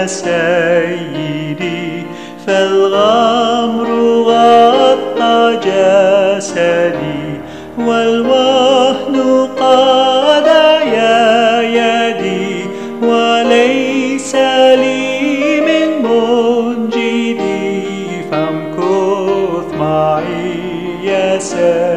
سيدي، فالغمر غطى جسدي والوهن قاضى يدي، وليس لي من منجدي، فامكث معي يا سيدي.